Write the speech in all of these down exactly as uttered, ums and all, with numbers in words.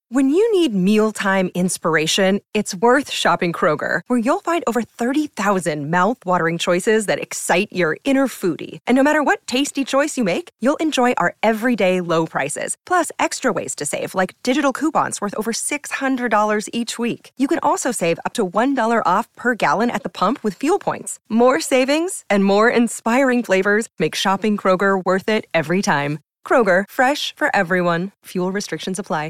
When you need mealtime inspiration, it's worth shopping Kroger, where you'll find over thirty thousand mouth-watering choices that excite your inner foodie. And no matter what tasty choice you make, you'll enjoy our everyday low prices, plus extra ways to save, like digital coupons worth over six hundred dollars each week. You can also save up to one dollar off per gallon at the pump with fuel points. More savings and more inspiring flavors make shopping Kroger worth it every time. Kroger, fresh for everyone. Fuel restrictions apply.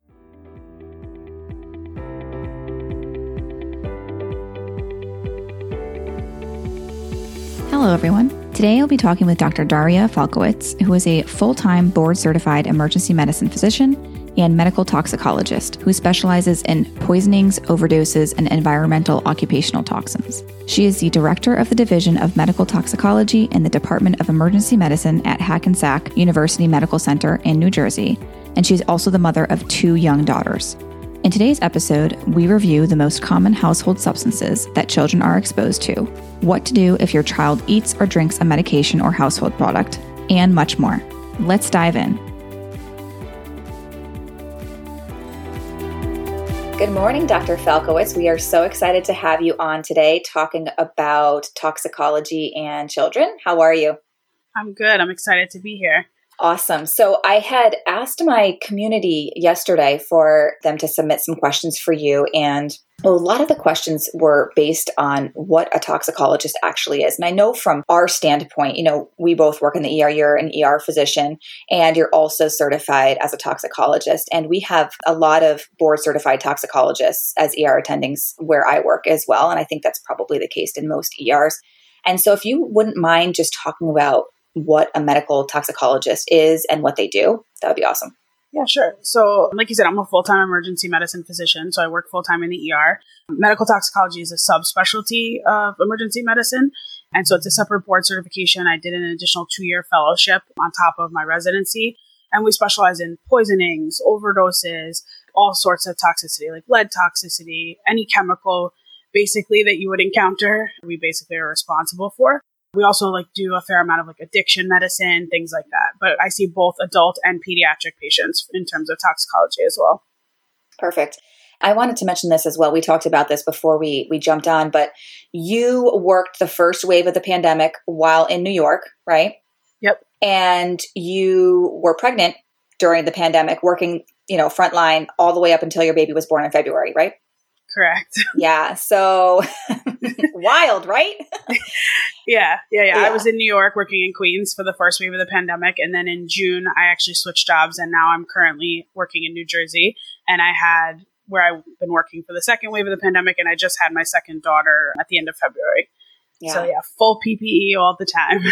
Hello, everyone. Today, I'll be talking with Doctor Daria Falkowitz, who is a full-time board-certified emergency medicine physician and medical toxicologist who specializes in poisonings, overdoses, and environmental occupational toxins. She is the director of the Division of Medical Toxicology in the Department of Emergency Medicine at Hackensack University Medical Center in New Jersey, and she's also the mother of two young daughters. In today's episode, we review the most common household substances that children are exposed to, what to do if your child eats or drinks a medication or household product, and much more. Let's dive in. Good morning, Doctor Falkowitz. We are so excited to have you on today talking about toxicology and children. How are you? I'm good. I'm excited to be here. Awesome. So I had asked my community yesterday for them to submit some questions for you. And a lot of the questions were based on what a toxicologist actually is. And I know from our standpoint, you know, we both work in the E R. You're an E R physician, and you're also certified as a toxicologist. And we have a lot of board certified toxicologists as E R attendings where I work as well. And I think that's probably the case in most E Rs. And so if you wouldn't mind just talking about what a medical toxicologist is and what they do, that would be awesome. Yeah, sure. So like you said, I'm a full-time emergency medicine physician, so I work full-time in the E R. Medical toxicology is a subspecialty of emergency medicine, and so it's a separate board certification. I did an additional two-year fellowship on top of my residency, and we specialize in poisonings, overdoses, all sorts of toxicity, like lead toxicity, any chemical basically that you would encounter, we basically are responsible for. We also like do a fair amount of like addiction medicine, things like that. But I see both adult and pediatric patients in terms of toxicology as well. Perfect. I wanted to mention this as well. We talked about this before we we jumped on, but you worked the first wave of the pandemic while in New York, right? Yep. And you were pregnant during the pandemic, working, you know, frontline all the way up until your baby was born in February, right? Correct. Yeah. So wild, right? yeah, yeah, yeah. I was in New York working in Queens for the first wave of the pandemic. And then in June, I actually switched jobs. And now I'm currently working in New Jersey. And I had where I've been working for the second wave of the pandemic. And I just had my second daughter at the end of February. Yeah. So yeah, full P P E all the time.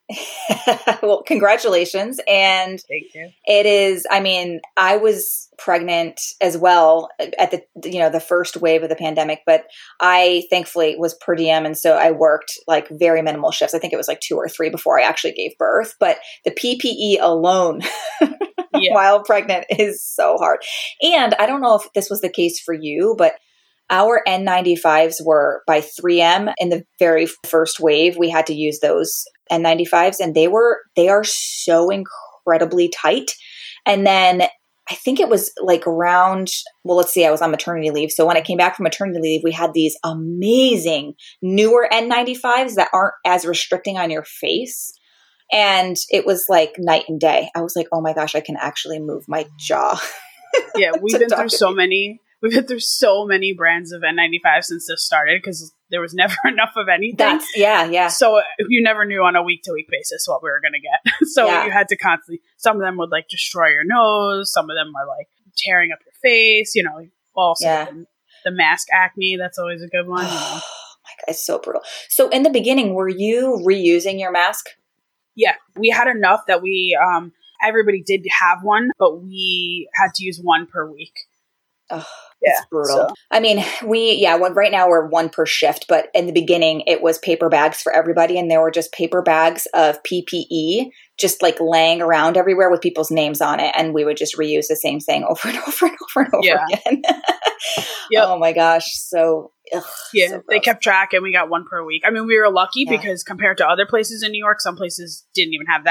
Well, congratulations. And thank you. It is, I mean, I was pregnant as well at the, you know, the first wave of the pandemic, but I thankfully was per diem. And so I worked like very minimal shifts. I think it was like two or three before I actually gave birth, but the P P E alone yeah. while pregnant is so hard. And I don't know if this was the case for you, but our N ninety-fives were by three M in the very first wave. We had to use those N ninety-fives, and they were, they are so incredibly tight. And then I think it was like around, well, let's see, I was on maternity leave. So when I came back from maternity leave, we had these amazing newer N ninety-fives that aren't as restricting on your face. And it was like night and day. I was like, oh my gosh, I can actually move my jaw. Yeah, we've been through so many. We've been through so many brands of N ninety-five since this started because there was never enough of anything. That's, yeah, yeah. So you never knew on a week-to-week basis what we were going to get. So yeah. you had to constantly, some of them would like destroy your nose. Some of them are like tearing up your face, you know, also yeah. the, the mask acne. That's always a good one. You know. Oh my God, it's so brutal. So in the beginning, were you reusing your mask? Yeah, we had enough that we, um, everybody did have one, but we had to use one per week. Oh, yeah, it's brutal. So. I mean, we, yeah, well, right now we're one per shift, but in the beginning it was paper bags for everybody. And there were just paper bags of P P E just like laying around everywhere with people's names on it. And we would just reuse the same thing over and over and over and over yeah. again. Yep. Oh my gosh. So, ugh, yeah, so they kept track and we got one per week. I mean, we were lucky yeah. because compared to other places in New York, some places didn't even have that.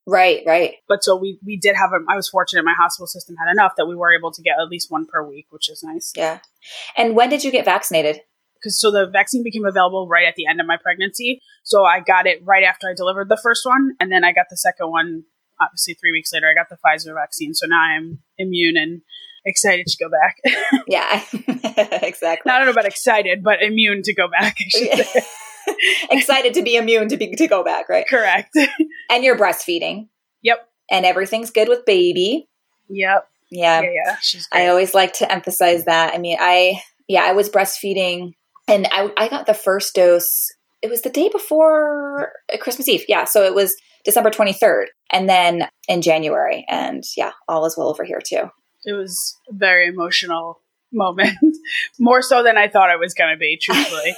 Right, right. But so we, we did have, a, I was fortunate my hospital system had enough that we were able to get at least one per week, which is nice. Yeah. And when did you get vaccinated? Because so the vaccine became available right at the end of my pregnancy. So I got it right after I delivered the first one. And then I got the second one, obviously three weeks later, I got the Pfizer vaccine. So now I'm immune and excited to go back. Yeah, exactly. Not I don't know about excited, but immune to go back, I should say. Excited to be immune to be to go back, right? Correct. And you're breastfeeding. Yep. And everything's good with baby. Yep. Yeah. Yeah, yeah. She's great. I always like to emphasize that. I mean, I, yeah, I was breastfeeding and I, I got the first dose. It was the day before Christmas Eve. Yeah. So it was December twenty-third and then in January. And yeah, all is well over here too. It was a very emotional moment, more so than I thought it was going to be, truthfully.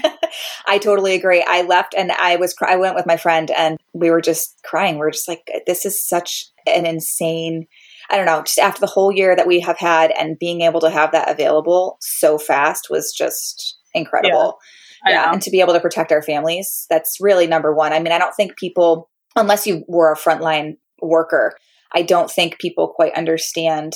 I totally agree. I left and I was, I went with my friend and we were just crying. We we're just like, this is such an insane, I don't know, just after the whole year that we have had and being able to have that available so fast was just incredible. Yeah, yeah. And to be able to protect our families, that's really number one. I mean, I don't think people, unless you were a frontline worker, I don't think people quite understand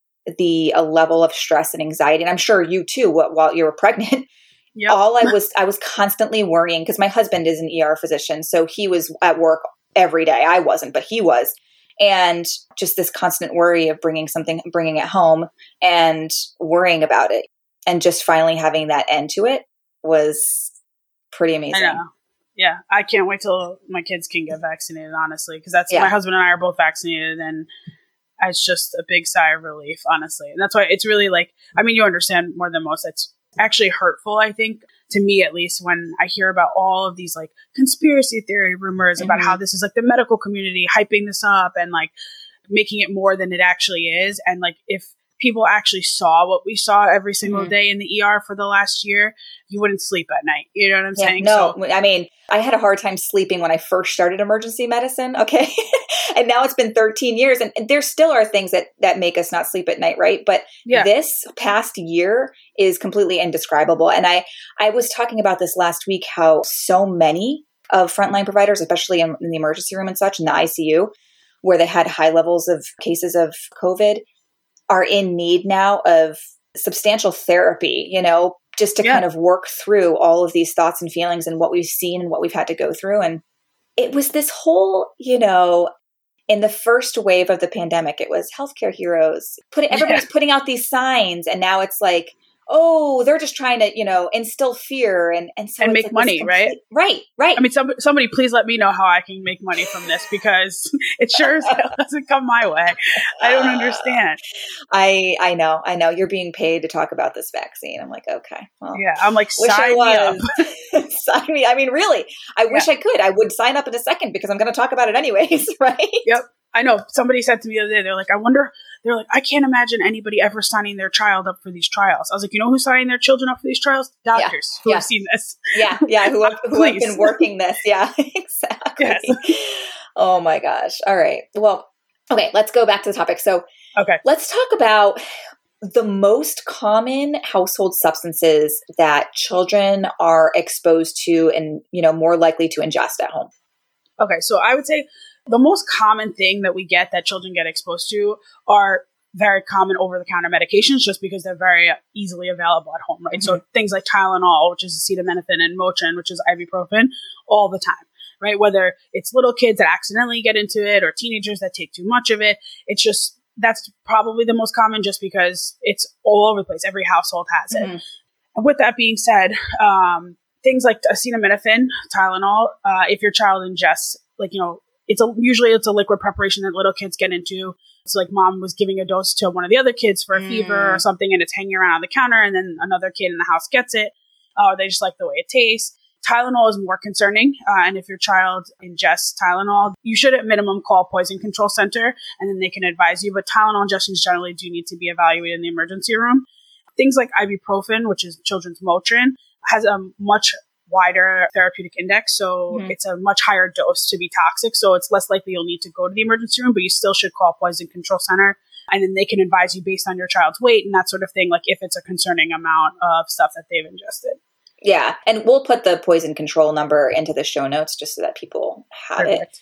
the a level of stress and anxiety. And I'm sure you too, while you were pregnant, yep. all I was, I was constantly worrying because my husband is an E R physician. So he was at work every day. I wasn't, but he was. And just this constant worry of bringing something, bringing it home and worrying about it. And just finally having that end to it was pretty amazing. I know. Yeah. I can't wait till my kids can get vaccinated, honestly, because that's yeah. my husband and I are both vaccinated and it's just a big sigh of relief, honestly. And that's why it's really like, I mean, you understand more than most. It's actually hurtful, I think, to me at least, when I hear about all of these like conspiracy theory rumors mm-hmm. about how this is like the medical community hyping this up and like making it more than it actually is. And like if people actually saw what we saw every single mm-hmm. day in the E R for the last year, you wouldn't sleep at night. You know what I'm yeah, saying? No, so, I mean, I had a hard time sleeping when I first started emergency medicine. Okay. And now it's been thirteen years and, and there still are things that, that make us not sleep at night. Right. But yeah. this past year is completely indescribable. And I, I was talking about this last week, how so many of frontline providers, especially in, in the emergency room and such, in the I C U, where they had high levels of cases of COVID, are in need now of substantial therapy, you know, just to yeah. kind of work through all of these thoughts and feelings and what we've seen and what we've had to go through. And it was this whole, you know, in the first wave of the pandemic, it was healthcare heroes. Putting everybody's yeah. putting out these signs, and now it's like, oh, they're just trying to, you know, instill fear and and, so and make like money, complete, right? Right, right. I mean, some, somebody please let me know how I can make money from this because it sure as hell doesn't come my way. I don't understand. I I know, I know. You're being paid to talk about this vaccine. I'm like, okay, well, yeah. I'm like, sign me up. Sign me. I mean, really, I yeah. wish I could. I would sign up in a second because I'm going to talk about it anyways, right? Yep. I know. Somebody said to me the other day, they're like, I wonder, they're like, I can't imagine anybody ever signing their child up for these trials. I was like, you know who's signing their children up for these trials? Doctors yeah. who yeah. have seen this. Yeah. Yeah. Who have, who have been working this. Yeah, exactly. Yes. Oh my gosh. All right. Well, okay. Let's go back to the topic. So okay, let's talk about the most common household substances that children are exposed to and, you know, more likely to ingest at home. Okay. So I would say the most common thing that we get that children get exposed to are very common over-the-counter medications just because they're very easily available at home, right? Mm-hmm. So things like Tylenol, which is acetaminophen, and Motrin, which is ibuprofen, all the time, right? Whether it's little kids that accidentally get into it or teenagers that take too much of it, it's just, that's probably the most common just because it's all over the place. Every household has it. Mm-hmm. And with that being said, um, things like acetaminophen, Tylenol, uh, if your child ingests, like, you know, It's a usually it's a liquid preparation that little kids get into. It's like mom was giving a dose to one of the other kids for a mm. fever or something, and it's hanging around on the counter, and then another kid in the house gets it. Or uh, they just like the way it tastes. Tylenol is more concerning, uh, and if your child ingests Tylenol, you should at minimum call Poison Control Center, and then they can advise you. But Tylenol ingestions generally do need to be evaluated in the emergency room. Things like ibuprofen, which is children's Motrin, has a much wider therapeutic index. So mm-hmm. it's a much higher dose to be toxic. So it's less likely you'll need to go to the emergency room, but you still should call Poison Control Center. And then they can advise you based on your child's weight and that sort of thing, like if it's a concerning amount of stuff that they've ingested. Yeah. And we'll put the poison control number into the show notes just so that people have Perfect. it.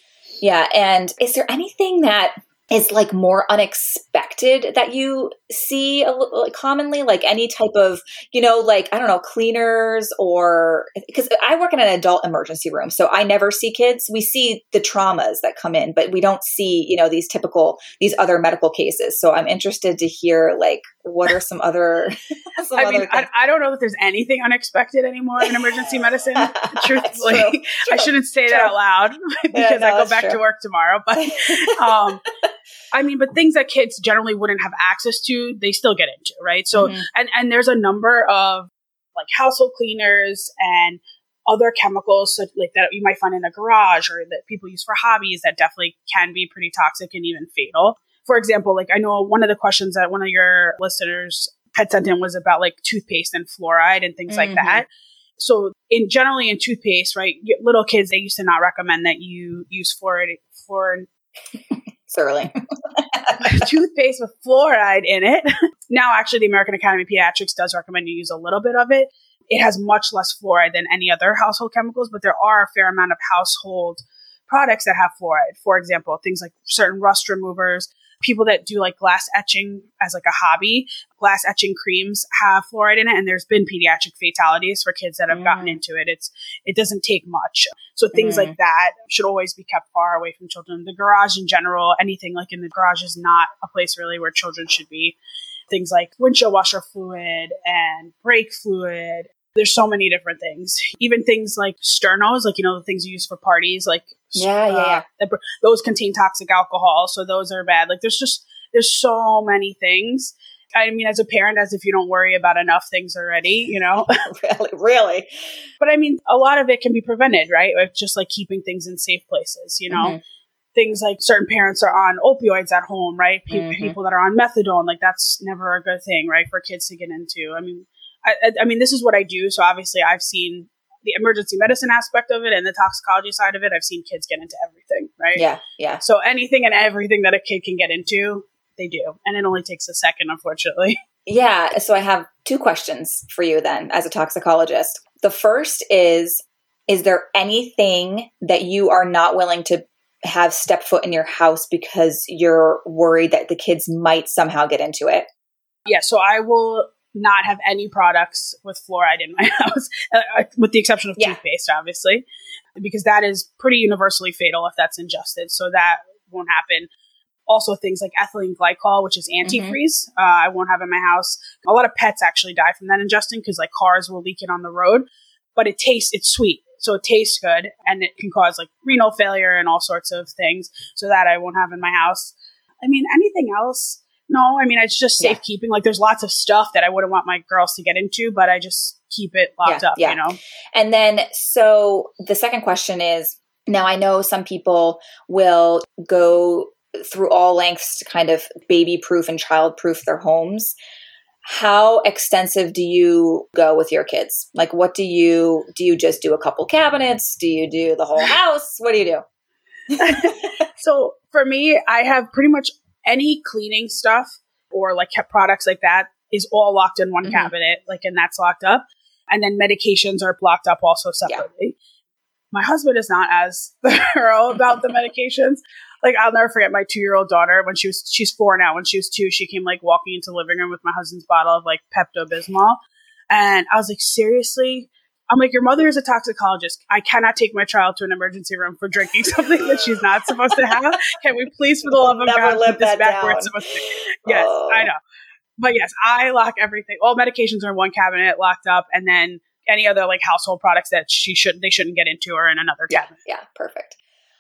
Yeah. And is there anything that is like more unexpected that you see a little commonly, like any type of, you know, like, I don't know, cleaners, or because I work in an adult emergency room, so I never see kids. We see the traumas that come in, but we don't see, you know, these typical, these other medical cases. So I'm interested to hear, like, what are some other, some I other mean, I, I don't know that there's anything unexpected anymore in emergency medicine. Truthfully, true, true, I shouldn't say true. that out loud because Yeah, no, I go that's back true. to work tomorrow. But, um, I mean, but things that kids generally wouldn't have access to, they still get into, right? So, Mhm. and, and there's a number of like household cleaners and other chemicals so, like that you might find in a garage or that people use for hobbies that definitely can be pretty toxic and even fatal. For example, like I know one of the questions that one of your listeners had sent in was about like toothpaste and fluoride and things Mhm. like that. So in generally in toothpaste, right, little kids, they used to not recommend that you use fluoride, fluoride Certainly. toothpaste with fluoride in it. Now, actually, the American Academy of Pediatrics does recommend you use a little bit of it. It has much less fluoride than any other household chemicals, but there are a fair amount of household products that have fluoride. For example, things like certain rust removers. People that do like glass etching as like a hobby, glass etching creams have fluoride in it, and there's been pediatric fatalities for kids that have Mm. gotten into it. It's it doesn't take much, so things Mm. like that should always be kept far away from children. The garage in general, anything like in the garage is not a place really where children should be. Things like windshield washer fluid and brake fluid. There's so many different things. Even things like sternos, like, you know, the things you use for parties, like Yeah, yeah, yeah. that- those contain toxic alcohol, so those are bad. Like there's just there's so many things. I mean, as a parent, as if you don't worry about enough things already, you know. Really, really. But I mean, a lot of it can be prevented, right? Like just like keeping things in safe places, you know. Mhm. Things like certain parents are on opioids at home, right? Pe- Mhm. People that are on methadone, like that's never a good thing, right, for kids to get into. I mean, I, I, I mean, this is what I do, so obviously I've seen the emergency medicine aspect of it and the toxicology side of it. I've seen kids get into everything, right? Yeah, yeah. So anything and everything that a kid can get into, they do. And it only takes a second, unfortunately. Yeah. So I have two questions for you then as a toxicologist. The first is, is there anything that you are not willing to have step foot in your house because you're worried that the kids might somehow get into it? Yeah, so I will not have any products with fluoride in my house, uh, with the exception of Yeah. toothpaste, obviously, because that is pretty universally fatal if that's ingested. So that won't happen. Also, things like ethylene glycol, which is antifreeze, uh, I won't have in my house. A lot of pets actually die from that ingesting because like cars will leak it on the road, but it tastes, it's sweet. So it tastes good and it can cause like renal failure and all sorts of things. So that I won't have in my house. I mean, anything else? No, I mean, it's just Yeah. safekeeping. Like there's lots of stuff that I wouldn't want my girls to get into, but I just keep it locked Yeah, up, yeah. you know? And then, so the second question is, now I know some people will go through all lengths to kind of baby proof and child proof their homes. How extensive do you go with your kids? Like, what do you, do you just do a couple cabinets? Do you do the whole house? What do you do? So for me, I have pretty much any cleaning stuff or like kept products like that is all locked in one Mhm. cabinet, like, and that's locked up. And then medications are locked up also separately. My husband is not as thorough about the medications. Like, I'll never forget my two-year-old daughter when she was, she's four now. When she was two, she came like walking into the living room with my husband's bottle of like Pepto-Bismol. And I was like, seriously? I'm like, your mother is a toxicologist. I cannot take my child to an emergency room for drinking something that she's not supposed to have. Can we please, for the love of Never God, live put this that back where down. it's supposed to be? Yes, Oh. I know. But yes, I lock everything. All medications are in one cabinet locked up. And then any other like household products that she should they shouldn't get into are in another Yeah, cabinet. yeah, perfect.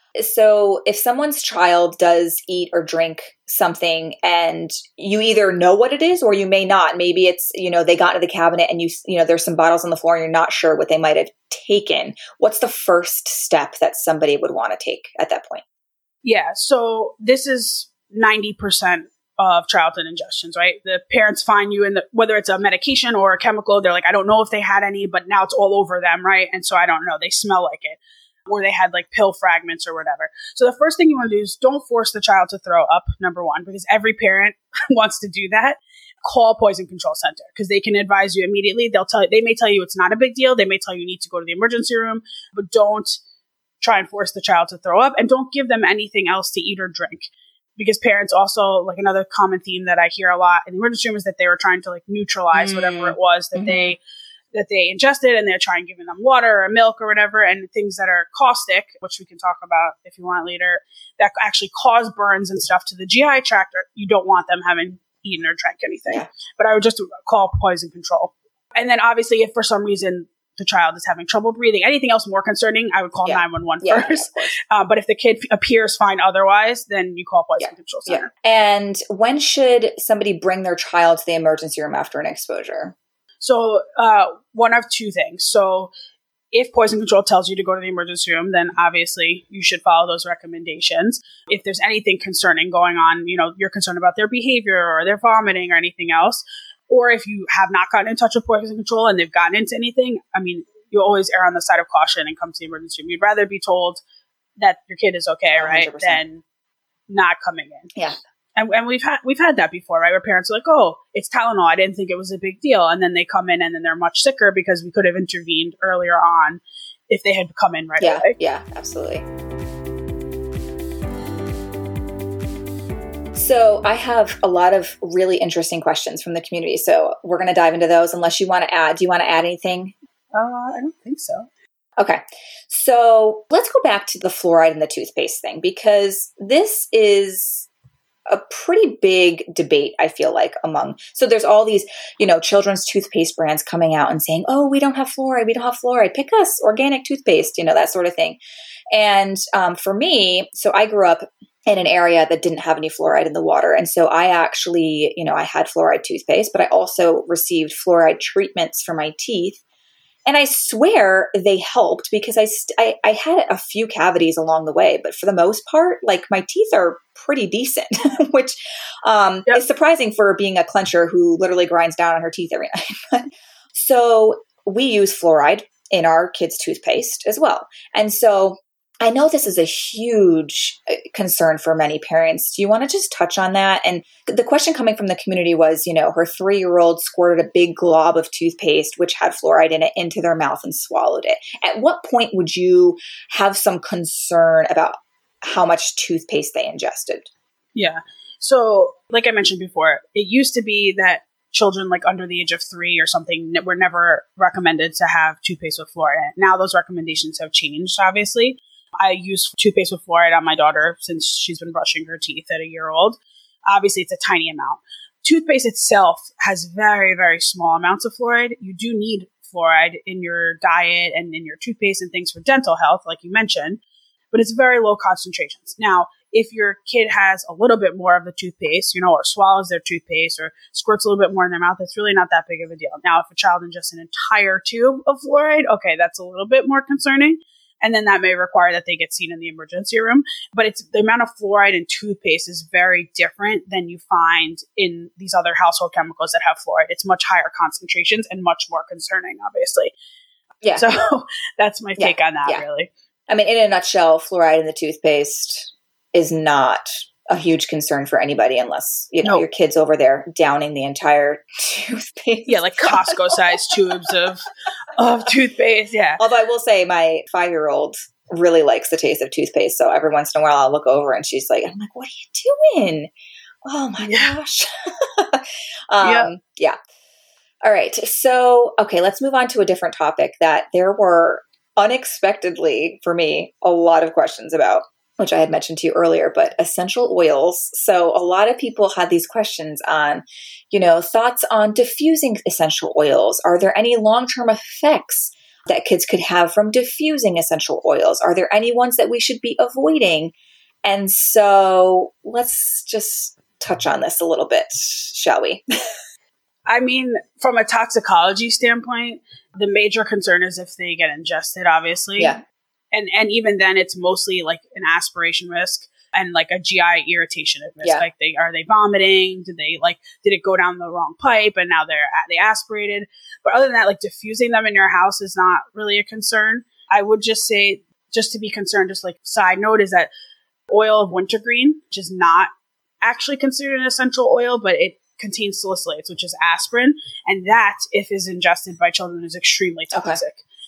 So if someone's child does eat or drink something and you either know what it is or you may not, maybe it's, you know, they got into the cabinet and you, you know, there's some bottles on the floor and you're not sure what they might have taken. What's the first step that somebody would want to take at that point? Yeah. So this is ninety percent of childhood ingestions, right? The parents find you in the, whether it's a medication or a chemical, they're like, I don't know if they had any, but now it's all over them, right? And so I don't know. They smell like it. Or they had like pill fragments or whatever. So the first thing you want to do is don't force the child to throw up, number one, because every parent wants to do that. Call Poison Control Center because they can advise you immediately. They'll tell you, they may tell you it's not a big deal. They may tell you you need to go to the emergency room, but don't try and force the child to throw up, and don't give them anything else to eat or drink. Because parents also, like another common theme that I hear a lot in the emergency room is that they were trying to like neutralize mm. whatever it was that mm-hmm. they that they ingested, and they're trying giving them water or milk or whatever, and things that are caustic, which we can talk about if you want later, that actually cause burns and stuff to the G I tract. You don't want them having eaten or drank anything. Yeah. But I would just call poison control. And then obviously if for some reason the child is having trouble breathing, anything else more concerning, I would call yeah. nine one one yeah, first. Yeah, uh, but if the kid f- appears fine otherwise, then you call poison yeah. control center. Yeah. And when should somebody bring their child to the emergency room after an exposure? So uh, one of two things. So if poison control tells you to go to the emergency room, then obviously you should follow those recommendations. If there's anything concerning going on, you know, you're concerned about their behavior or their vomiting or anything else, or if you have not gotten in touch with poison control and they've gotten into anything, I mean, you always err on the side of caution and come to the emergency room. You'd rather be told that your kid is okay, right, one hundred percent than not coming in. Yeah. And, and we've had we've had that before, right? Where parents are like, "Oh, it's Tylenol. I didn't think it was a big deal," and then they come in and then they're much sicker because we could have intervened earlier on if they had come in right yeah, away. Yeah, absolutely. So I have a lot of really interesting questions from the community. So we're going to dive into those. Unless you want to add, do you want to add anything? Uh, I don't think so. Okay. So let's go back to the fluoride in the toothpaste thing, because this is a pretty big debate, I feel like, among, so there's all these, you know, children's toothpaste brands coming out and saying, oh, we don't have fluoride, we don't have fluoride, pick us, organic toothpaste, you know, that sort of thing. And um, for me, so I grew up in an area that didn't have any fluoride in the water. And so I actually, you know, I had fluoride toothpaste, but I also received fluoride treatments for my teeth. And I swear they helped, because I, st- I I had a few cavities along the way, but for the most part, like, my teeth are pretty decent, which um, yep. is surprising for being a clencher who literally grinds down on her teeth every night. So we use fluoride in our kids' toothpaste as well. And so I know this is a huge concern for many parents. Do you want to just touch on that? And the question coming from the community was, you know, her three-year-old squirted a big glob of toothpaste, which had fluoride in it, into their mouth and swallowed it. At what point would you have some concern about how much toothpaste they ingested? Yeah. So like I mentioned before, it used to be that children like under the age of three or something were never recommended to have toothpaste with fluoride in it. Now those recommendations have changed, obviously. I use toothpaste with fluoride on my daughter since she's been brushing her teeth at a year old. Obviously, it's a tiny amount. Toothpaste itself has very, very small amounts of fluoride. You do need fluoride in your diet and in your toothpaste and things for dental health, like you mentioned, but it's very low concentrations. Now, if your kid has a little bit more of the toothpaste, you know, or swallows their toothpaste or squirts a little bit more in their mouth, it's really not that big of a deal. Now, if a child ingests an entire tube of fluoride, okay, that's a little bit more concerning. And then that may require that they get seen in the emergency room. But it's the amount of fluoride in toothpaste is very different than you find in these other household chemicals that have fluoride. It's much higher concentrations and much more concerning, obviously. Yeah. So that's my take yeah. on that, yeah. really. I mean, in a nutshell, fluoride in the toothpaste is not a huge concern for anybody unless, you know, nope. your kid's over there downing the entire toothpaste. Yeah, like Costco-sized tubes of of toothpaste, yeah. Although I will say my five-year-old really likes the taste of toothpaste, so every once in a while I'll look over and she's like, I'm like, what are you doing? Oh my yeah. gosh. um, yeah. yeah. All right. So, okay, let's move on to a different topic that there were unexpectedly, for me, a lot of questions about, which I had mentioned to you earlier, but essential oils. So a lot of people had these questions on, you know, thoughts on diffusing essential oils. Are there any long-term effects that kids could have from diffusing essential oils? Are there any ones that we should be avoiding? And so let's just touch on this a little bit, shall we? I mean, from a toxicology standpoint, the major concern is if they get ingested, obviously. Yeah. And and even then, it's mostly like an aspiration risk and like a G I irritation risk. Yeah. Like, they are they vomiting? Did they like did it go down the wrong pipe and now they're they aspirated? But other than that, like, diffusing them in your house is not really a concern. I would just say, just to be concerned, just like side note, is that oil of wintergreen, which is not actually considered an essential oil, but it contains salicylates, which is aspirin, and that, if is ingested by children, is extremely toxic. Okay.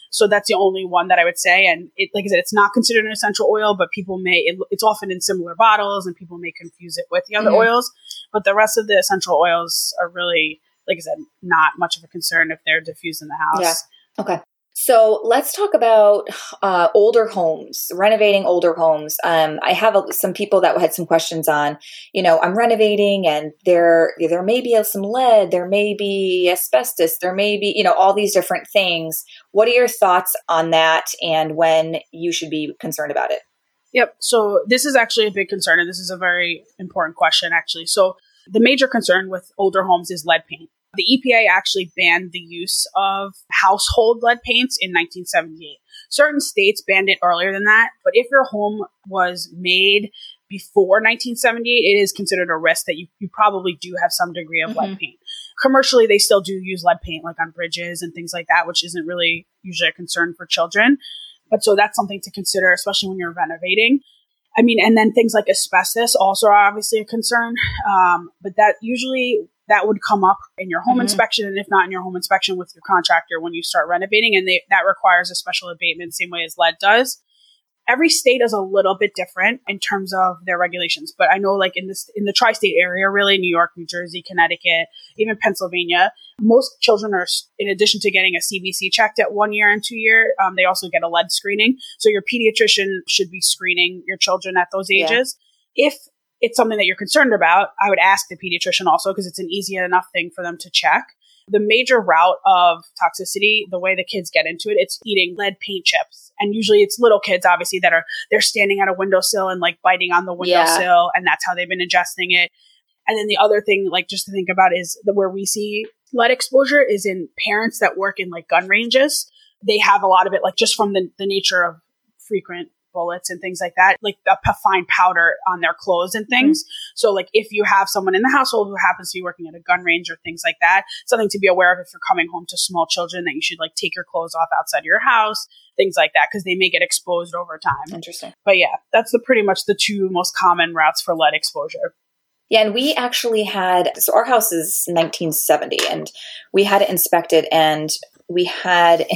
So that's the only one that I would say. And it, like I said, it's not considered an essential oil, but people may, it, it's often in similar bottles and people may confuse it with the other mm-hmm. oils. But the rest of the essential oils are really, like I said, not much of a concern if they're diffused in the house. Yeah. Okay. So let's talk about uh, older homes, renovating older homes. Um, I have a, some people that had some questions on, you know, I'm renovating and there there may be some lead, there may be asbestos, there may be, you know, all these different things. What are your thoughts on that and when you should be concerned about it? Yep. So this is actually a big concern, and this is a very important question, actually. So the major concern with older homes is lead paint. The E P A actually banned the use of household lead paints in nineteen seventy-eight. Certain states banned it earlier than that, but if your home was made before nineteen seventy-eight, it is considered a risk that you, you probably do have some degree of mm-hmm. lead paint. Commercially, they still do use lead paint, like on bridges and things like that, which isn't really usually a concern for children. But so that's something to consider, especially when you're renovating. I mean, and then things like asbestos also are obviously a concern, um, but that usually that would come up in your home mm-hmm. inspection, and if not in your home inspection with your contractor when you start renovating, and they, that requires a special abatement, same way as lead does. Every state is a little bit different in terms of their regulations, but I know like in this in the tri-state area, really New York, New Jersey, Connecticut, even Pennsylvania, most children are, in addition to getting a C B C checked at one year and two year, um, they also get a lead screening. So your pediatrician should be screening your children at those ages. Yeah. If it's something that you're concerned about, I would ask the pediatrician also, because it's an easy enough thing for them to check. The major route of toxicity, the way the kids get into it, it's eating lead paint chips. And usually it's little kids, obviously, that are, they're standing at a windowsill and like biting on the windowsill, yeah. and that's how they've been ingesting it. And then the other thing, like just to think about, is that where we see lead exposure is in parents that work in like gun ranges. They have a lot of it, like just from the, the nature of frequent bullets and things like that, like a fine powder on their clothes and things. Mm-hmm. So like if you have someone in the household who happens to be working at a gun range or things like that, something to be aware of if you're coming home to small children, that you should like take your clothes off outside of your house, things like that, because they may get exposed over time. Interesting. But yeah, that's the pretty much the two most common routes for lead exposure. Yeah, and we actually had, so our house is nineteen seventy, and we had it inspected, and we had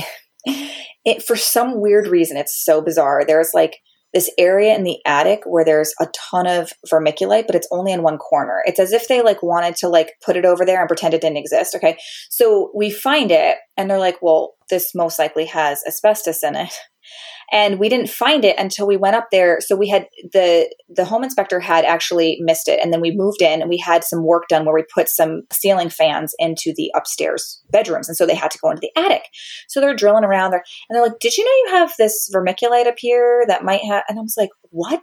it, for some weird reason, it's so bizarre. There's like this area in the attic where there's a ton of vermiculite, but it's only in one corner. It's as if they like wanted to like put it over there and pretend it didn't exist. Okay. So we find it and they're like, well, this most likely has asbestos in it. And we didn't find it until we went up there. So we had the, the home inspector had actually missed it. And then we moved in and we had some work done where we put some ceiling fans into the upstairs bedrooms. And so they had to go into the attic. So they're drilling around there and they're like, did you know you have this vermiculite up here that might have, and I was like, what?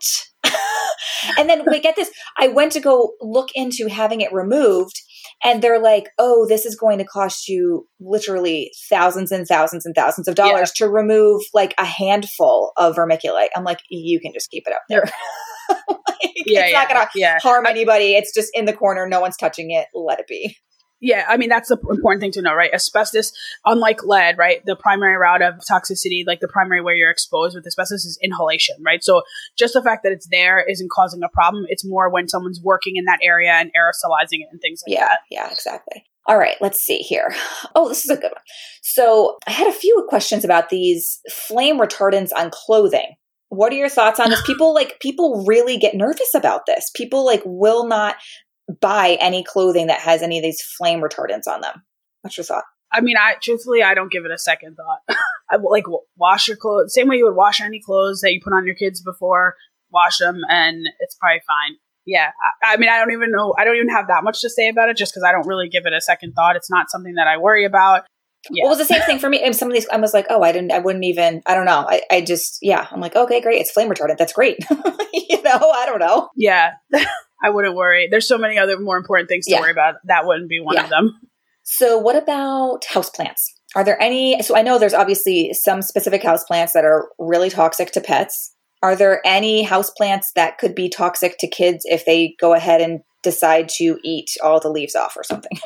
And then we get this, I went to go look into having it removed. And they're like, oh, this is going to cost you literally thousands and thousands and thousands of dollars yeah. to remove like a handful of vermiculite. I'm like, you can just keep it up there. like, yeah, it's yeah, not going to yeah. harm anybody. It's just in the corner. No one's touching it. Let it be. Yeah, I mean, that's the important thing to know, right? Asbestos, unlike lead, right? The primary route of toxicity, like the primary way you're exposed with asbestos is inhalation, right? So just the fact that it's there isn't causing a problem. It's more when someone's working in that area and aerosolizing it and things like yeah, that. Yeah, exactly. All right, let's see here. Oh, this is a good one. So I had a few questions about these flame retardants on clothing. What are your thoughts on this? People like, people really get nervous about this. People like will not buy any clothing that has any of these flame retardants on them. What's your thought? I mean, I truthfully, I don't give it a second thought. I will like wash your clothes, same way you would wash any clothes that you put on your kids before, wash them, and it's probably fine. Yeah. I, I mean, I don't even know, I don't even have that much to say about it just because I don't really give it a second thought. It's not something that I worry about. Yeah. Well, it was the same thing for me. And some of these, I was like, oh, I didn't, I wouldn't even, I don't know. I, I just, yeah. I'm like, okay, great. It's flame retardant. That's great. you know, I don't know. Yeah. I wouldn't worry. There's so many other more important things to yeah. worry about. That wouldn't be one yeah. of them. So what about houseplants? Are there any, so I know there's obviously some specific houseplants that are really toxic to pets. Are there any houseplants that could be toxic to kids if they go ahead and decide to eat all the leaves off or something?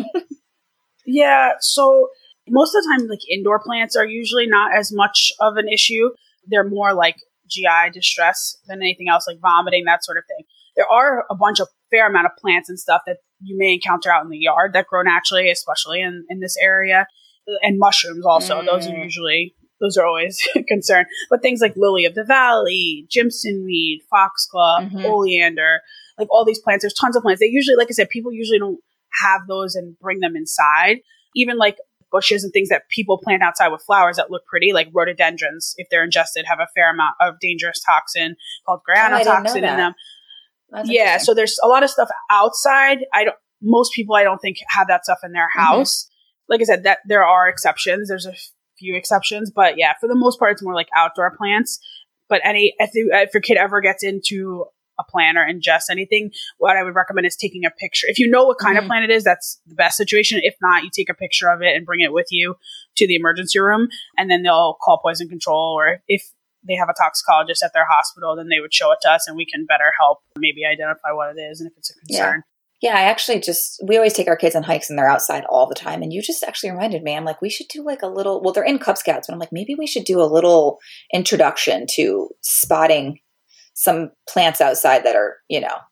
yeah. So most of the time, like indoor plants are usually not as much of an issue. They're more like G I distress than anything else, like vomiting, that sort of thing. There are a bunch of fair amount of plants and stuff that you may encounter out in the yard that grow naturally, especially in, in this area. And mushrooms also. Mm. Those are usually those are always a concern. But things like lily of the valley, Jimson weed, foxglove, mm-hmm. oleander, like all these plants, there's tons of plants. They usually, like I said, people usually don't have those and bring them inside. Even like bushes and things that people plant outside with flowers that look pretty, like rhododendrons, if they're ingested, have a fair amount of dangerous toxin called granotoxin oh, in them. That's yeah, so there's a lot of stuff outside. I don't. Most people, I don't think, have that stuff in their house. Mm-hmm. Like I said, that there are exceptions. There's a few exceptions, but yeah, for the most part, it's more like outdoor plants. But any if, you, if your kid ever gets into a plant or ingest anything, what I would recommend is taking a picture. If you know what kind mm-hmm. of plant it is, that's the best situation. If not, you take a picture of it and bring it with you to the emergency room, and then they'll call poison control, or if they have a toxicologist at their hospital, then they would show it to us and we can better help maybe identify what it is and if it's a concern. Yeah. Yeah, I actually just, we always take our kids on hikes and they're outside all the time. And you just actually reminded me, I'm like, we should do like a little, well, they're in Cub Scouts, but I'm like, maybe we should do a little introduction to spotting some plants outside that are, you know,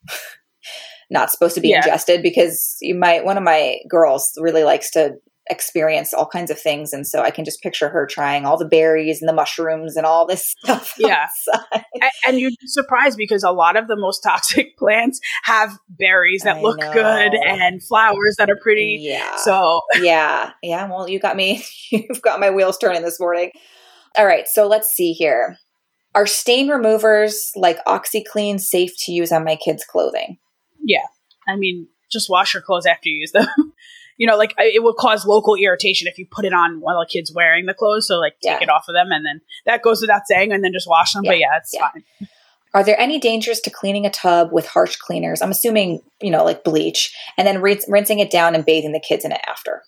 not supposed to be yeah. ingested, because you might, one of my girls really likes to experience all kinds of things. And so I can just picture her trying all the berries and the mushrooms and all this stuff. Yeah. Outside. And you'd be surprised because a lot of the most toxic plants have berries that I look know. good and flowers that are pretty. Yeah. So yeah. Yeah. Well, you got me, you've got my wheels turning this morning. All right. So let's see here. Are stain removers like OxiClean safe to use on my kids' clothing? Yeah. I mean, just wash your clothes after you use them. You know, like it would cause local irritation if you put it on while the kid's wearing the clothes. So like take yeah. it off of them, and then that goes without saying, and then just wash them. Yeah. But yeah, it's yeah. fine. Are there any dangers to cleaning a tub with harsh cleaners? I'm assuming, you know, like bleach, and then rinse, rinsing it down and bathing the kids in it after.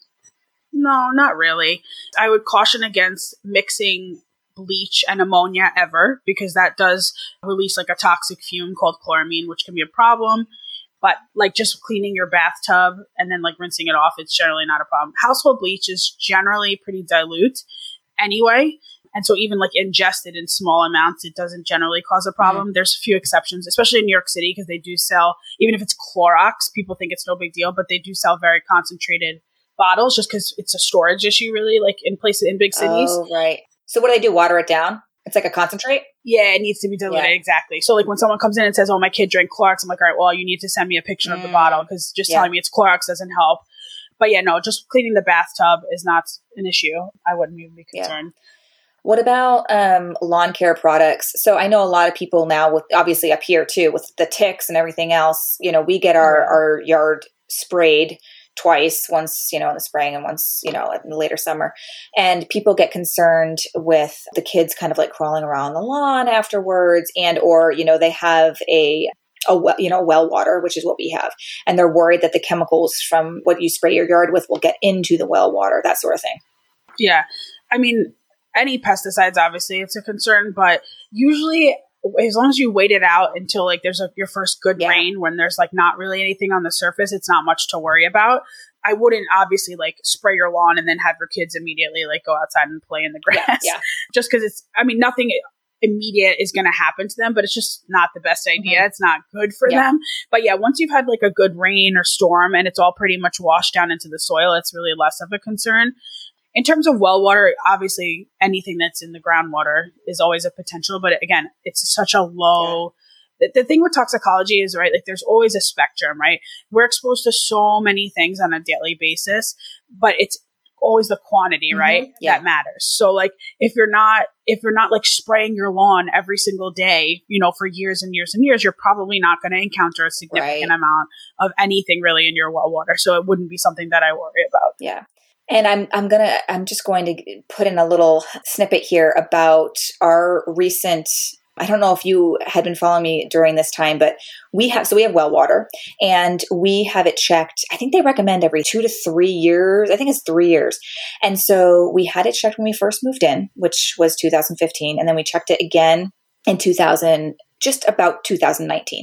No, not really. I would caution against mixing bleach and ammonia ever, because that does release like a toxic fume called chloramine, which can be a problem. But like just cleaning your bathtub and then like rinsing it off, it's generally not a problem. Household bleach is generally pretty dilute anyway. And so even like ingested in small amounts, it doesn't generally cause a problem. Mm-hmm. There's a few exceptions, especially in New York City, because they do sell, even if it's Clorox, people think it's no big deal, but they do sell very concentrated bottles just because it's a storage issue really, like in places in big cities. Oh, right. So what do they do? Water it down? It's like a concentrate? Yeah, it needs to be diluted. Yeah. Exactly. So like when someone comes in and says, oh, my kid drank Clorox, I'm like, all right, well, you need to send me a picture mm. of the bottle, because just yeah. telling me it's Clorox doesn't help. But yeah, no, just cleaning the bathtub is not an issue. I wouldn't even be concerned. Yeah. What about um, lawn care products? So I know a lot of people now, with obviously up here too, with the ticks and everything else, you know, we get our, mm. our yard sprayed twice, once, you know, in the spring and once, you know, in the later summer. And people get concerned with the kids kind of like crawling around the lawn afterwards, and, or, you know, they have a, a well, you know, well water, which is what we have. And they're worried that the chemicals from what you spray your yard with will get into the well water, that sort of thing. Yeah. I mean, any pesticides, obviously it's a concern, but usually as long as you wait it out until like there's a, your first good yeah. rain, when there's like not really anything on the surface, it's not much to worry about. I wouldn't obviously like spray your lawn and then have your kids immediately like go outside and play in the grass. Yeah, yeah. Just because it's, I mean, nothing immediate is going to happen to them, but it's just not the best idea. Mm-hmm. It's not good for yeah. them. But yeah, once you've had like a good rain or storm and it's all pretty much washed down into the soil, it's really less of a concern. In terms of well water, obviously anything that's in the groundwater is always a potential. But again, it's such a low... Yeah. The, the thing with toxicology is, right, like there's always a spectrum, right? We're exposed to so many things on a daily basis, but it's always the quantity, right, mm-hmm. yeah. that matters. So like if you're not if you're not like spraying your lawn every single day, you know, for years and years and years, you're probably not going to encounter a significant right. amount of anything really in your well water. So it wouldn't be something that I worry about. Yeah. And I'm I'm gonna I'm just going to put in a little snippet here about our recent. I don't know if you had been following me during this time, but we have so we have well water, and we have it checked. I think they recommend every two to three years. I think it's three years, and so we had it checked when we first moved in, which was two thousand fifteen, and then we checked it again in two thousand, just about two thousand nineteen.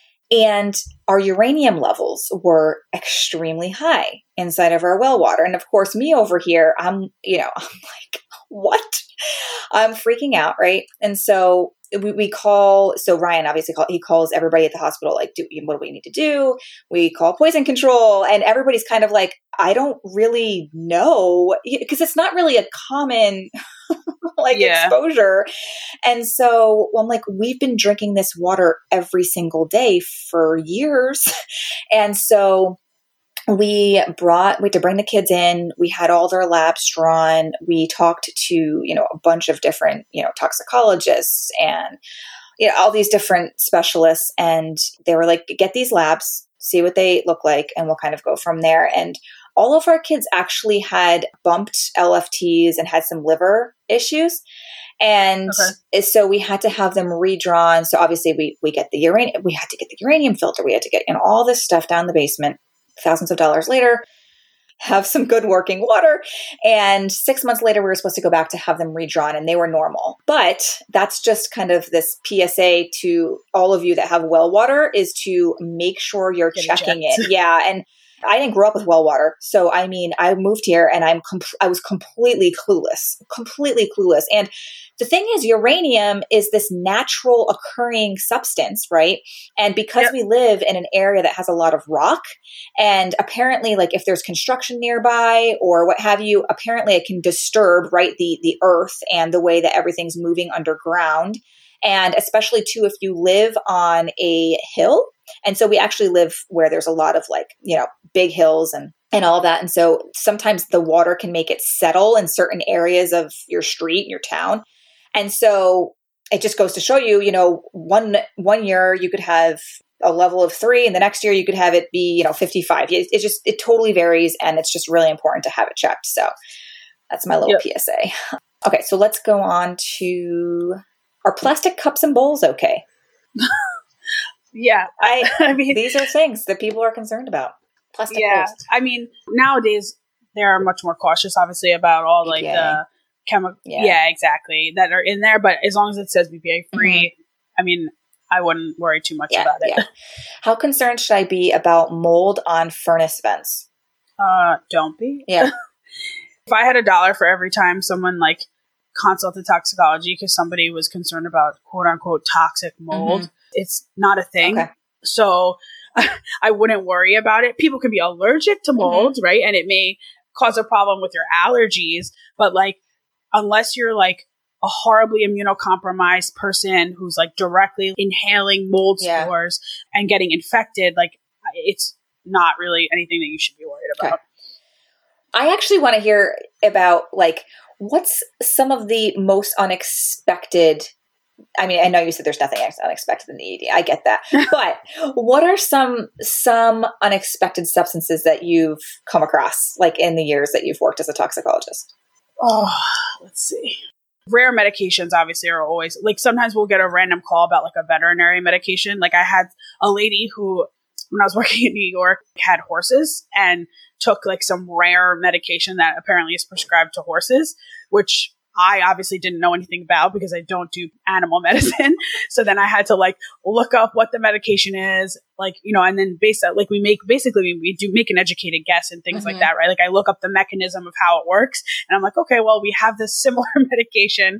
And our uranium levels were extremely high inside of our well water. And of course, me over here, I'm, you know, I'm like, what? I'm freaking out, right? And so we, we call, so Ryan obviously call, he calls everybody at the hospital, like, do, what do we need to do? We call poison control, and everybody's kind of like, I don't really know, because it's not really a common like yeah. exposure. And so I'm like, we've been drinking this water every single day for years. And so we brought, we had to bring the kids in. We had all their labs drawn. We talked to, you know, a bunch of different, you know, toxicologists and, you know, all these different specialists. And they were like, get these labs, see what they look like, and we'll kind of go from there. And all of our kids actually had bumped L F Ts and had some liver issues. And okay. so we had to have them redrawn. So obviously we, we get the uranium, we had to get the uranium filter. We had to get, you know, all this stuff down the basement. Thousands of dollars later, have some good working water. And six months later, we were supposed to go back to have them redrawn, and they were normal. But that's just kind of this P S A to all of you that have well water, is to make sure you're Get checking it. Yeah. And I didn't grow up with well water. So, I mean, I moved here and I'm com- I was completely clueless, completely clueless. And the thing is, uranium is this natural occurring substance, right? And because yep. we live in an area that has a lot of rock, and apparently, like if there's construction nearby or what have you, apparently it can disturb, right, the, the earth and the way that everything's moving underground. And especially too, if you live on a hill. And so we actually live where there's a lot of like, you know, big hills and, and all that. And so sometimes the water can make it settle in certain areas of your street, your town. And so it just goes to show you, you know, one, one year you could have a level of three and the next year you could have it be, you know, fifty-five. It, it just, it totally varies. And it's just really important to have it checked. So that's my little yep. P S A. Okay. So let's go on to, are plastic cups and bowls okay? Yeah. I, I mean, these are things that people are concerned about. Plastic yeah. bowls. I mean, nowadays they are much more cautious, obviously, about all like the chemical, yeah. yeah, exactly, that are in there. But as long as it says B P A free, mm-hmm. I mean, I wouldn't worry too much yeah, about it. Yeah. How concerned should I be about mold on furnace vents? Uh, don't be. Yeah. If I had a dollar for every time someone like consulted toxicology because somebody was concerned about quote unquote toxic mold, mm-hmm. it's not a thing. Okay. So I wouldn't worry about it. People can be allergic to mold, mm-hmm. right? And it may cause a problem with your allergies, but like, unless you're like a horribly immunocompromised person who's like directly inhaling mold yeah. spores and getting infected, like it's not really anything that you should be worried about. Okay. I actually want to hear about like, what's some of the most unexpected, I mean, I know you said there's nothing unexpected in the E D. I get that. But what are some some unexpected substances that you've come across, like in the years that you've worked as a toxicologist? Oh, let's see. Rare medications obviously are always, like sometimes we'll get a random call about like a veterinary medication. Like I had a lady who, when I was working in New York, had horses and took like some rare medication that apparently is prescribed to horses, which I obviously didn't know anything about because I don't do animal medicine. So then I had to like look up what the medication is, like, you know, and then based on like we make, basically we, we do make an educated guess and things mm-hmm. like that, right? Like I look up the mechanism of how it works and I'm like, okay, well, we have this similar medication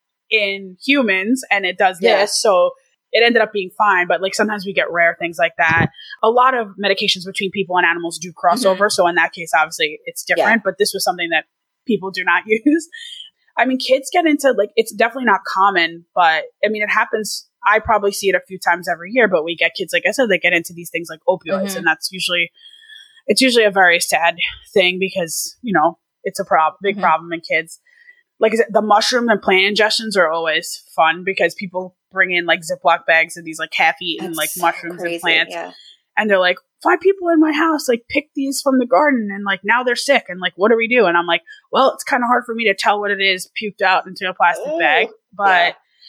in humans and it does yeah. this. So it ended up being fine, but like sometimes we get rare things like that. A lot of medications between people and animals do cross mm-hmm. over. So in that case, obviously it's different, yeah. but this was something that people do not use. I mean, kids get into like, it's definitely not common, but I mean, it happens. I probably see it a few times every year, but we get kids, like I said, they get into these things like opioids. Mm-hmm. And that's usually, it's usually a very sad thing because, you know, it's a prob- big mm-hmm. problem in kids. Like I said, the mushroom and plant ingestions are always fun because people bring in like Ziploc bags of these like half eaten like so mushrooms crazy, and plants. Yeah. And they're like, five people in my house like picked these from the garden and like now they're sick and like what do we do? And I'm like, well, it's kind of hard for me to tell what it is puked out into a plastic Ooh, bag, but yeah.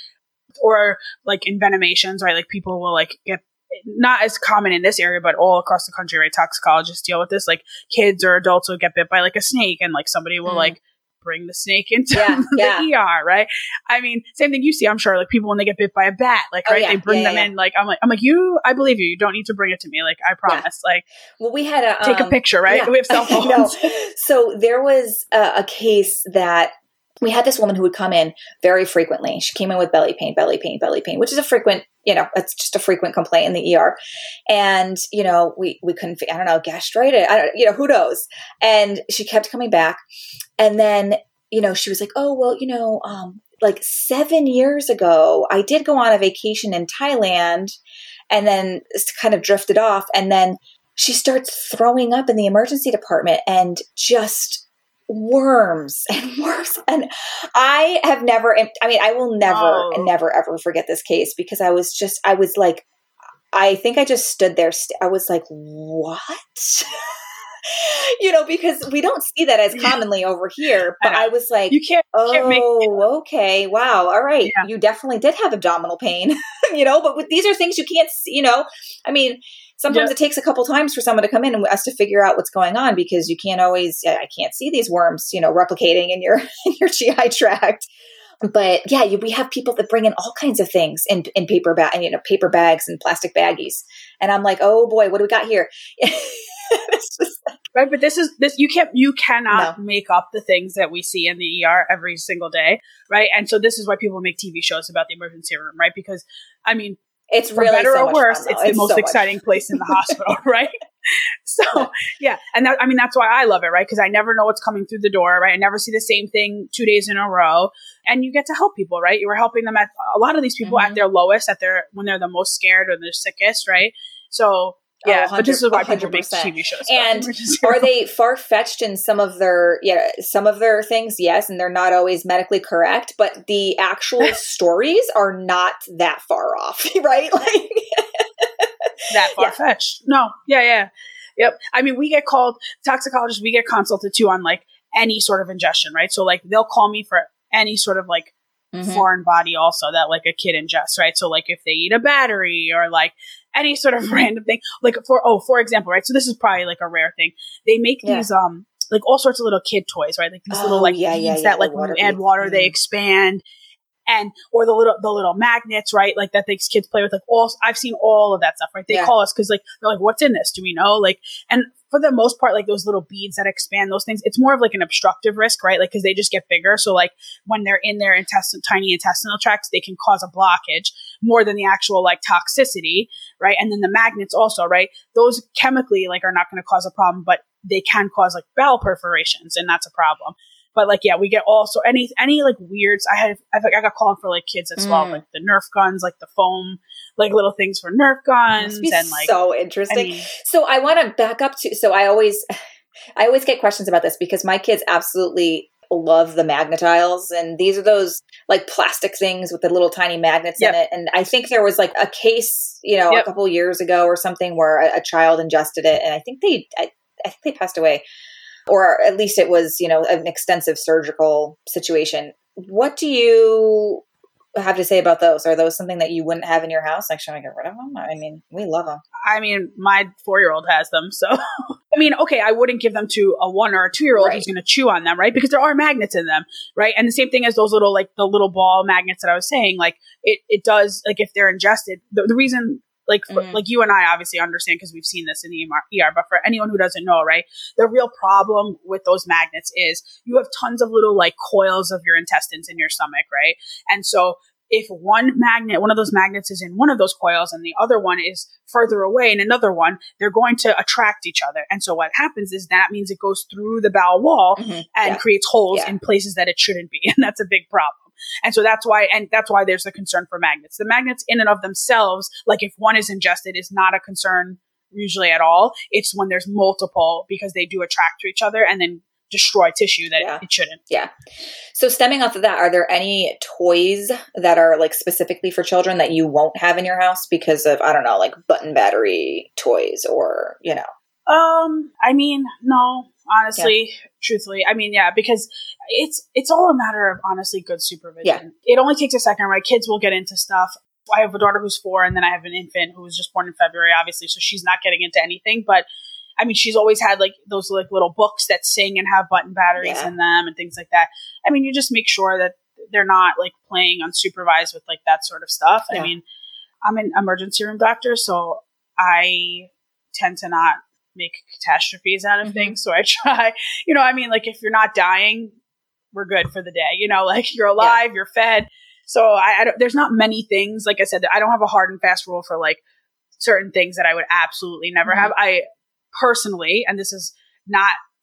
or like envenomations, right? Like people will like get, not as common in this area, but all across the country, right? Toxicologists deal with this. Like kids or adults will get bit by like a snake and like somebody will mm. like bring the snake into yeah, the yeah. E R, right? I mean, same thing you see, I'm sure, like people when they get bit by a bat, like, oh, right, yeah, they bring yeah, them yeah. in, like, I'm like, I'm like, you, I believe you, you don't need to bring it to me, like, I promise, yeah. like, well, we had a, take um, a picture, right? Yeah. We have cell phones. So there was a, a case that we had this woman who would come in very frequently. She came in with belly pain, belly pain, belly pain, which is a frequent, you know, it's just a frequent complaint in the E R. And, you know, we, we couldn't, I don't know, gastritis, I don't, you know, who knows? And she kept coming back. And then, you know, she was like, oh, well, you know, um, like seven years ago, I did go on a vacation in Thailand and then kind of drifted off. And then she starts throwing up in the emergency department and just worms and worms. And I have never, I mean, I will never, oh. never, ever forget this case because I was just, I was like, I think I just stood there. St- I was like, what? You know, because we don't see that as commonly over here. But I, I was like, you can't, oh, can't make okay. Wow. All right. Yeah. You definitely did have abdominal pain, you know, but with, these are things you can't see, you know, I mean, sometimes yep. it takes a couple times for someone to come in and us to figure out what's going on because you can't always, I can't see these worms, you know, replicating in your, in your G I tract. But yeah, you, we have people that bring in all kinds of things in, in paper bag and, you know, paper bags and plastic baggies. And I'm like, oh boy, what do we got here? It's just like, right. But this is this, you can't, you cannot no. make up the things that we see in the E R every single day. Right. And so this is why people make T V shows about the emergency room, right? Because I mean, it's for really better so or worse, fun, it's the it's most so exciting place in the hospital. Right. So yeah. And that, I mean, that's why I love it. Right. Because I never know what's coming through the door. Right. I never see the same thing two days in a row. And you get to help people. Right. You were helping them at a lot of these people mm-hmm. at their lowest, at their, when they're the most scared or the sickest. Right. So yeah, oh, but this is why people make T V shows. And are they far-fetched in some of their, yeah, some of their things? Yes. And they're not always medically correct, but the actual stories are not that far off, right? Like that far-fetched. Yeah. No. Yeah. Yeah. Yep. I mean, we get called toxicologists, we get consulted too on like any sort of ingestion, right? So like they'll call me for any sort of like mm-hmm. foreign body also that like a kid ingests, right? So like if they eat a battery or like any sort of random thing, like for, oh, for example, right? So this is probably like a rare thing. They make yeah. these, um, like all sorts of little kid toys, right? Like these oh, little like yeah, beads yeah, yeah, that like when you add water, mm-hmm. they expand. And, or the little, the little magnets, right? Like that these kids play with, like all, I've seen all of that stuff, right? They yeah. call us because like, they're like, what's in this? Do we know? Like, and for the most part, like those little beads that expand those things, it's more of like an obstructive risk, right? Like, cause they just get bigger. So like when they're in their intestine, tiny intestinal tracts, they can cause a blockage more than the actual like toxicity, right? And then the magnets also, right? Those chemically like are not going to cause a problem, but they can cause like bowel perforations, and that's a problem. But like, yeah, we get also any, any like weirds. I had, I I got called for like kids as mm. well, like the Nerf guns, like the foam, like little things for Nerf guns. And like, so interesting. I mean, so I want to back up to, so I always, I always get questions about this because my kids absolutely love the Magnetiles. And these are those like plastic things with the little tiny magnets yep. in it. And I think there was like a case, you know, yep. a couple years ago or something where a, a child ingested it. And I think they, I, I think they passed away. Or at least it was, you know, an extensive surgical situation. What do you have to say about those? Are those something that you wouldn't have in your house? Like, should I get rid of them? I mean, we love them. I mean, my four-year-old has them. So, I mean, okay, I wouldn't give them to a one or a two-year-old right. who's going to chew on them, right? Because there are magnets in them, right? And the same thing as those little, like the little ball magnets that I was saying, like it, it does, like if they're ingested, the, the reason... Like, for, mm. like you and I obviously understand because we've seen this in the E R, but for anyone who doesn't know, right, the real problem with those magnets is you have tons of little like coils of your intestines in your stomach, right? And so if one magnet, one of those magnets is in one of those coils and the other one is further away in another one, they're going to attract each other. And so what happens is that means it goes through the bowel wall mm-hmm. and yeah. creates holes yeah. in places that it shouldn't be. And that's a big problem. And so that's why, and that's why there's a concern for magnets. The magnets in and of themselves, like if one is ingested, is not a concern usually at all. It's when there's multiple because they do attract to each other and then destroy tissue that yeah. it shouldn't. Yeah. So stemming off of that, are there any toys that are like specifically for children that you won't have in your house because of, I don't know, like button battery toys or, you know? Um, I mean, no. Honestly, yeah. truthfully, I mean, yeah, because it's it's all a matter of honestly good supervision. Yeah. It only takes a second, right? Kids will get into stuff. I have a daughter who's four, and then I have an infant who was just born in February, obviously, so she's not getting into anything. But I mean, she's always had like those like little books that sing and have button batteries yeah. in them and things like that. I mean, you just make sure that they're not like playing unsupervised with like that sort of stuff. Yeah. I mean, I'm an emergency room doctor, so I tend to not make catastrophes out of mm-hmm. things. So I try, you know, I mean, like if you're not dying, we're good for the day, you know, like you're alive, yeah. you're fed. So I, I don't, there's not many things, like I said, I don't have a hard and fast rule for like certain things that I would absolutely never mm-hmm. have. I personally, and this is not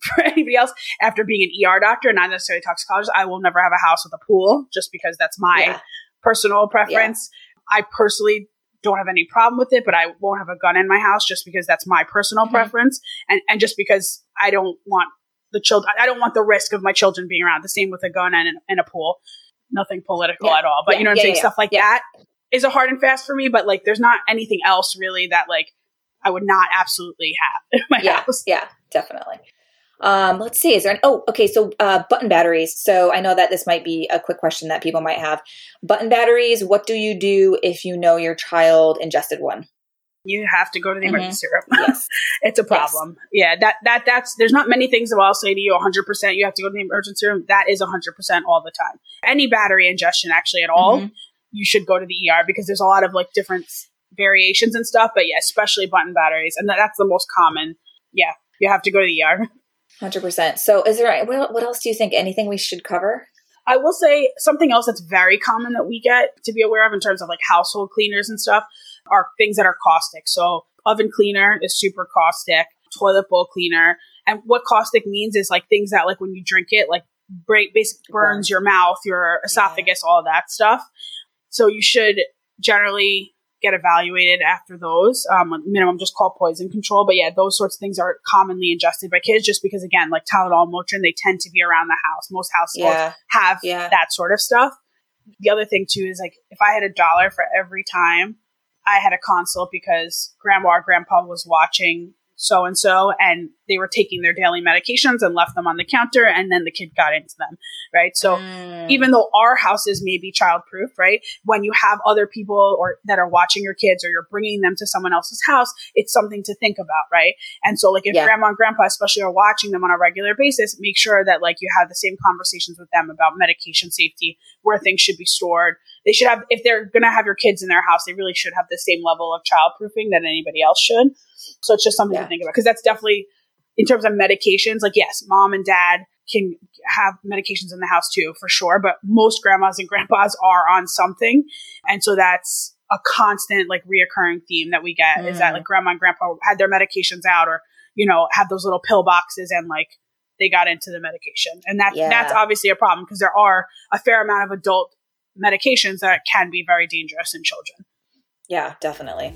for anybody else, after being an E R doctor, not necessarily a toxicologist, I will never have a house with a pool just because that's my Yeah. personal preference. Yeah. I personally don't have any problem with it, but I won't have a gun in my house just because that's my personal mm-hmm. preference. And, and just because I don't want the children, I don't want the risk of my children being around. The same with a gun and, and a pool. Nothing political yeah. at all. But yeah. you know what I'm yeah, saying? Yeah, Stuff like yeah. that is a hard and fast for me. But like, there's not anything else really that like I would not absolutely have in my yeah. house. Yeah, definitely. Um, let's see. Is there an, oh, okay. So, uh, button batteries. So I know that this might be a quick question that people might have. Button batteries. What do you do if you know your child ingested one? You have to go to the emergency mm-hmm. room. Yes. It's a problem. Yes. Yeah. That, that, that's, there's not many things that I'll say to you one hundred percent you have to go to the emergency room. That is one hundred percent all the time. Any battery ingestion actually at all, mm-hmm. you should go to the E R because there's a lot of like different variations and stuff, but yeah, especially button batteries. And that, that's the most common. Yeah. You have to go to the E R. one hundred percent. So is there, what else do you think? Anything we should cover? I will say something else that's very common that we get to be aware of in terms of like household cleaners and stuff are things that are caustic. So oven cleaner is super caustic, toilet bowl cleaner. And what caustic means is like things that like when you drink it, like break, basically burns your mouth, your esophagus, yeah. all that stuff. So you should generally get evaluated after those. Um, minimum just call poison control. But yeah, those sorts of things are commonly ingested by kids just because, again, like Tylenol, Motrin, they tend to be around the house. Most households yeah. have yeah. that sort of stuff. The other thing, too, is like if I had a dollar for every time I had a consult because grandma or grandpa was watching so-and-so and they were taking their daily medications and left them on the counter and then the kid got into them, right? So mm. even though our houses may be childproof, right? When you have other people or that are watching your kids or you're bringing them to someone else's house, it's something to think about, right? And so like if yeah. grandma and grandpa especially are watching them on a regular basis, make sure that like you have the same conversations with them about medication safety, where things should be stored. They should have, if they're going to have your kids in their house, they really should have the same level of childproofing that anybody else should. So it's just something yeah. to think about because that's definitely, in terms of medications, like yes, mom and dad can have medications in the house too, for sure. But most grandmas and grandpas are on something. And so that's a constant like reoccurring theme that we get mm. is that like grandma and grandpa had their medications out or, you know, have those little pill boxes and like they got into the medication. And that, yeah. that's obviously a problem because there are a fair amount of adult medications that can be very dangerous in children. Yeah, definitely.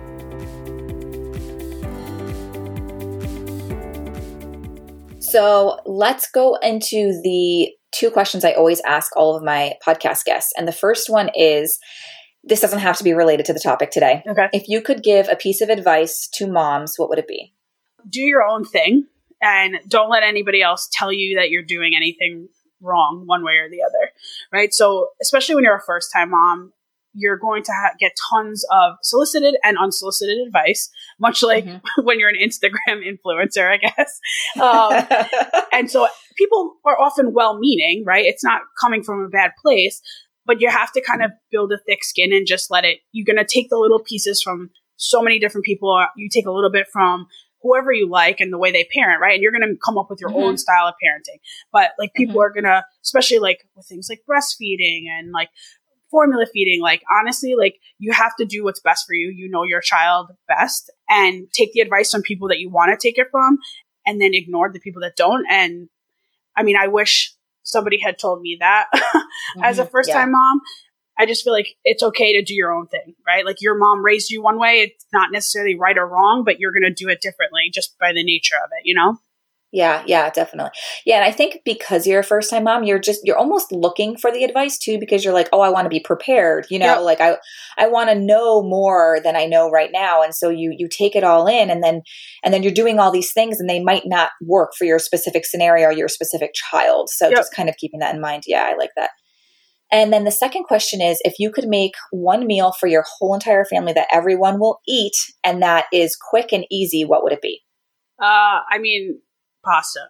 So let's go into the two questions I always ask all of my podcast guests. And the first one is, this doesn't have to be related to the topic today. Okay. If you could give a piece of advice to moms, what would it be? Do your own thing and don't let anybody else tell you that you're doing anything wrong one way or the other, right? So especially when you're a first-time mom, you're going to ha- get tons of solicited and unsolicited advice, much like mm-hmm. when you're an Instagram influencer, I guess. Um, and so people are often well-meaning, right? It's not coming from a bad place, but you have to kind of build a thick skin and just let it, you're going to take the little pieces from so many different people. You take a little bit from whoever you like and the way they parent, right? And you're going to come up with your mm-hmm. own style of parenting. But like people mm-hmm. are going to, especially like with things like breastfeeding and like formula feeding, like honestly, like you have to do what's best for you. You know your child best and take the advice from people that you want to take it from and then ignore the people that don't. And I mean, I wish somebody had told me that mm-hmm. as a first time yeah. mom. I just feel like it's okay to do your own thing, right? Like your mom raised you one way. It's not necessarily right or wrong, but you're going to do it differently just by the nature of it, you know? Yeah, yeah, definitely. Yeah, and I think because you're a first-time mom, you're just you're almost looking for the advice too, because you're like, oh, I want to be prepared, you know, yep. like I I want to know more than I know right now, and so you you take it all in, and then and then you're doing all these things, and they might not work for your specific scenario or your specific child. So yep. just kind of keeping that in mind. Yeah, I like that. And then the second question is, if you could make one meal for your whole entire family that everyone will eat, and that is quick and easy, what would it be? Uh, I mean. Pasta,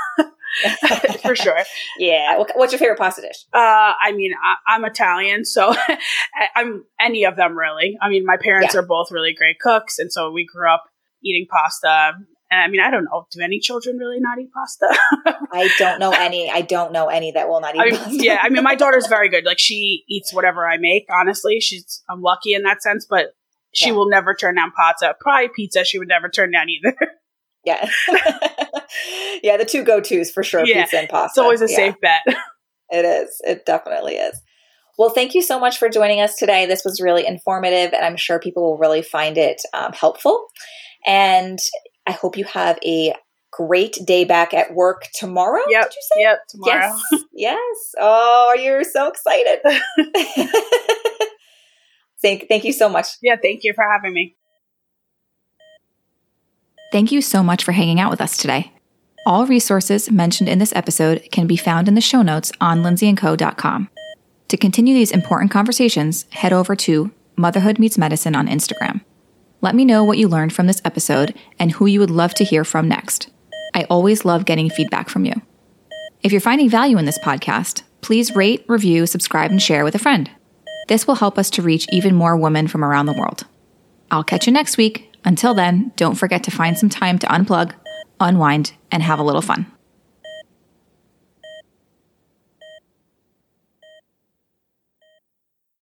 for sure. Yeah. What's your favorite pasta dish? Uh, I mean, I, I'm Italian, so I'm any of them really. I mean, my parents yeah. are both really great cooks, and so we grew up eating pasta. And I mean, I don't know. Do any children really not eat pasta? I don't know any. I don't know any that will not eat I mean, pasta. Yeah. I mean, my daughter's very good. Like she eats whatever I make. Honestly, she's I'm lucky in that sense, but she yeah. will never turn down pasta. Probably pizza. She would never turn down either. Yeah. Yeah, the two go-tos for sure, yeah. Pizza and pasta. It's always a yeah. safe bet. It is. It definitely is. Well, thank you so much for joining us today. This was really informative, and I'm sure people will really find it um, helpful. And I hope you have a great day back at work tomorrow. Yep. Did you say? Yep. Tomorrow. Yes. Yes. Oh, you're so excited. thank, thank you so much. Yeah. Thank you for having me. Thank you so much for hanging out with us today. All resources mentioned in this episode can be found in the show notes on lindsay and co dot com. To continue these important conversations, head over to Motherhood Meets Medicine on Instagram. Let me know what you learned from this episode and who you would love to hear from next. I always love getting feedback from you. If you're finding value in this podcast, please rate, review, subscribe, and share with a friend. This will help us to reach even more women from around the world. I'll catch you next week. Until then, don't forget to find some time to unplug, unwind, and have a little fun.